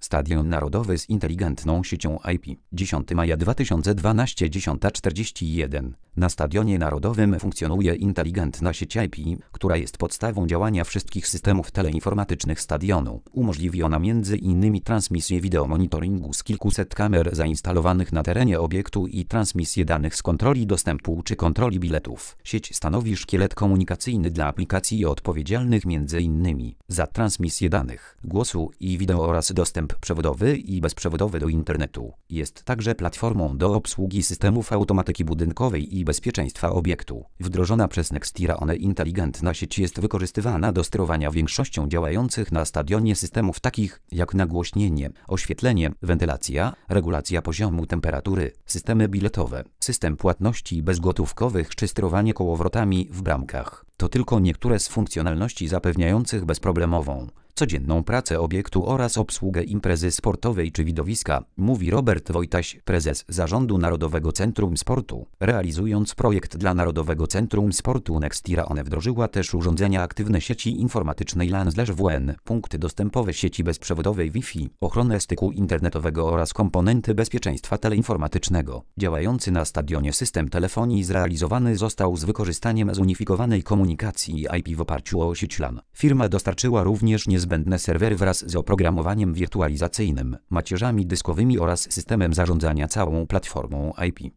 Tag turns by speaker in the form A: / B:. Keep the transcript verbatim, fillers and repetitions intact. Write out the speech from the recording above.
A: Stadion Narodowy z inteligentną siecią I P. dziesiątego maja dwa tysiące dwunastego, dziesiąta czterdzieści jeden. Na Stadionie Narodowym funkcjonuje inteligentna sieć I P, która jest podstawą działania wszystkich systemów teleinformatycznych stadionu. Umożliwi ona między innymi transmisję wideomonitoringu z kilkuset kamer zainstalowanych na terenie obiektu i transmisję danych z kontroli dostępu czy kontroli biletów. Sieć stanowi szkielet komunikacyjny dla aplikacji odpowiedzialnych między innymi za transmisję danych, głosu i wideo oraz dostęp przewodowy i bezprzewodowy do internetu. Jest także platformą do obsługi systemów automatyki budynkowej i bezpieczeństwa obiektu. Wdrożona przez Nextira-One inteligentna sieć jest wykorzystywana do sterowania większością działających na stadionie systemów takich jak nagłośnienie, oświetlenie, wentylacja, regulacja poziomu temperatury, systemy biletowe, system płatności bezgotówkowych czy sterowanie kołowrotami w bramkach. To tylko niektóre z funkcjonalności zapewniających bezproblemową, codzienną pracę obiektu oraz obsługę imprezy sportowej czy widowiska, mówi Robert Wojtaś, prezes Zarządu Narodowego Centrum Sportu. Realizując projekt dla Narodowego Centrum Sportu, Nextira-One wdrożyła też urządzenia aktywne sieci informatycznej LAN/W N, punkty dostępowe sieci bezprzewodowej Wi-Fi, ochronę styku internetowego oraz komponenty bezpieczeństwa teleinformatycznego. Działający na stadionie system telefonii zrealizowany został z wykorzystaniem zunifikowanej komunikacji I P w oparciu o sieć LAN. Firma dostarczyła również niezbędne Zbędne serwery wraz z oprogramowaniem wirtualizacyjnym, macierzami dyskowymi oraz systemem zarządzania całą platformą I P.